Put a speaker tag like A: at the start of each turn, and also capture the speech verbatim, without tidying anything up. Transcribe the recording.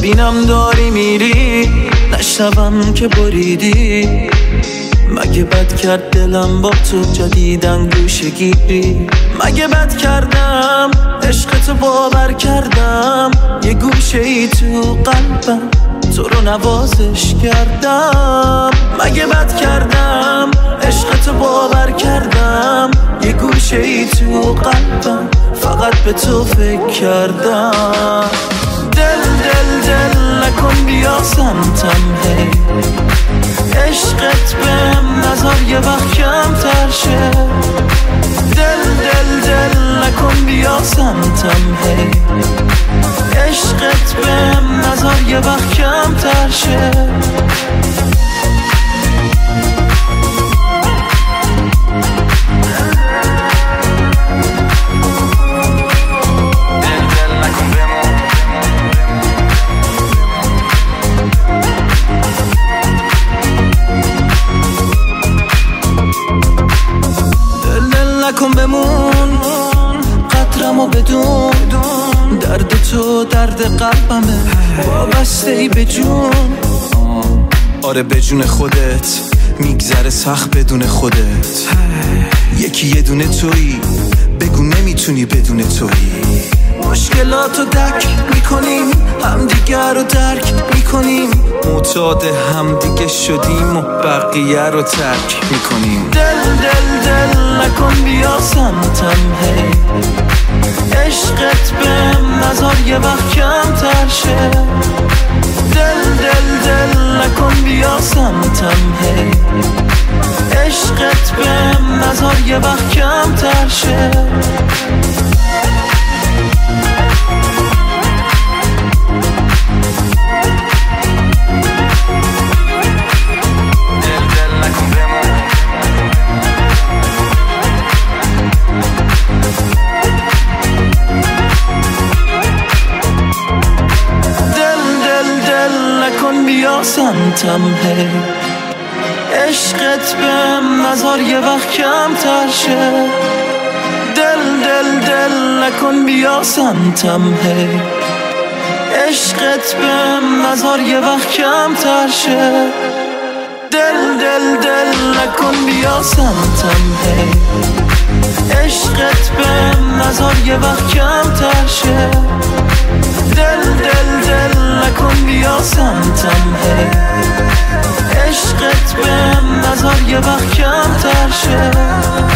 A: ببینم داری میری، نشنوم که بریدی. مگه بد کرد دلم با تو جدیدن گوشه گیری؟ مگه بد کردم عشق تو باور کردم، یه گوشه ای تو قلبم تو رو نوازش کردم. مگه بد کردم عشق تو باور کردم، یه گوشه ای تو قلبم فقط به تو فکر کردم. دل دل دل نکن بیا سمتم، هی عشقت بهم نذار یه وقت کم تر شه. دل دل دل نکن بیا سمتم، هی عشقت بهم نذار یه وقت کم تر شه. نکن بمون قطرمو بدون، درد تو درد قلبمه وابسته ای به جون. آره به جون خودت میگذره سخت بدون خودت. یکی یه دونه تویی، بگو نمیتونی بدون تویی. مشکلاتو دک میکنیم، همدیگه رو درک میکنیم، معتاد همدیگه شدیم و بقیه رو ترک میکنیم. دل دل دل نکن بیا سمتم، هی عشقت بهم نذار یه وقت کم تر شه. دل دل دل نکن بیا سمتم، هی عشقت بهم نذار یه وقت کم تر شه. بیا سمتم، هی عشقت بهم نذار یه وقت کم تر شه. دل دل دل نکن بیا سمتم، هی عشقت بهم نذار یه وقت کم تر شه. دل دل دل نکن بیا سمتم، هی عشقت بهم نذار یه وقت کم تر شه. دل دل دل نکن بیا سمتم، هی عشقت بهم نذار یه وقت کم تر شه.